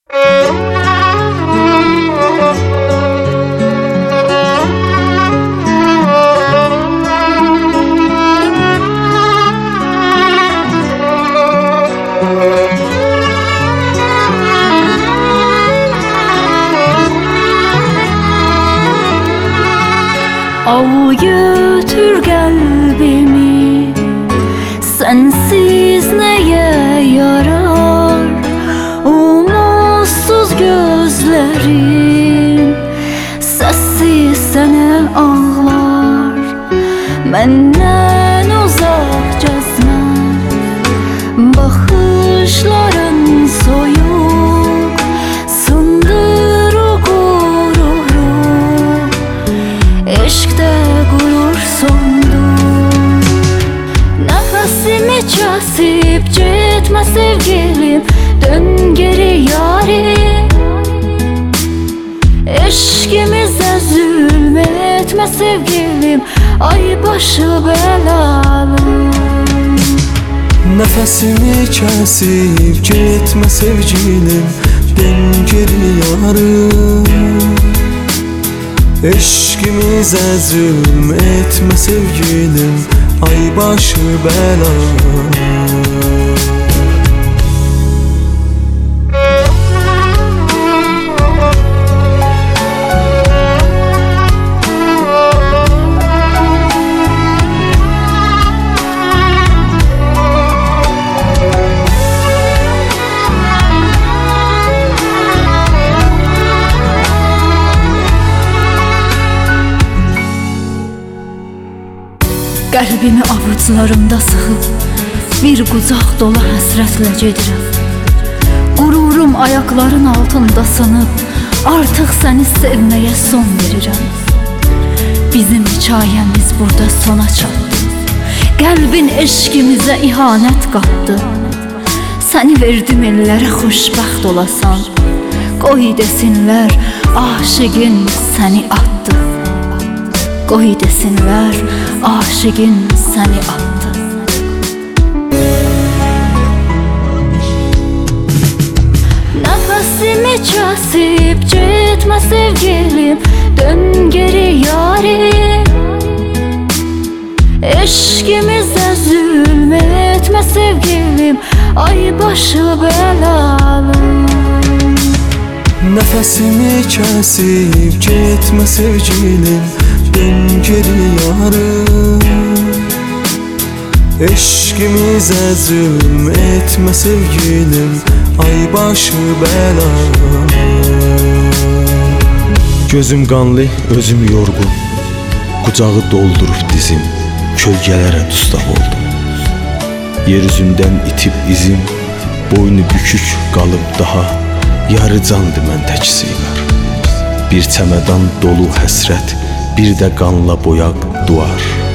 Al götür kalbimi, sensiz neye yarar? Umutsuz gözlerim, sessiz sene ağlar. Menden uzakcasına, bakışların soyuk, sındır o gururu. Eşkte gurur sondu. Nefesimi kesip gitme sevgilim, dön geri yarim. Eşkimize zulmetme sevgilim, ay başı belalı. Nefesimi kesip gitme sevgilim, dön geri yarım. Eşkimize zulm etme sevgilim, ay başı belalı. Qəlbimi avuçlarımda sıxıb, bir qucaq dolu həsrətlə gedirəm. Qururum ayaqların altında sınıb, artıq səni sevməyə son verirəm. Bizim hikayəmiz burada sona çatdı. Qəlbin eşqimizə ihanət qatdı. Səni verdim ellərə xoşbəxt olasan, qoy desinlər aşıqın səni atdı. Qoy desinlər aşıqın səni attı. Nefesimi kesip gitme sevgilim, dön geri yarim. Eşkimize zulmetme sevgilim, ay başı belalı. Nefesimi kesip gitme sevgilim, dön geri yarım. Eşkimize zulm etme sevgilim, ay başı belalı. Gözüm qanlı, özüm yorgun, qucağı doldurub dizim, kölgələrə dustaq oldum. Yeryüzündən itib izim, boynu bükük qalıb daha, yarı candı mən tək siğar. Bir çəmədan dolu həsrət, bir də qanla boyaq duvar.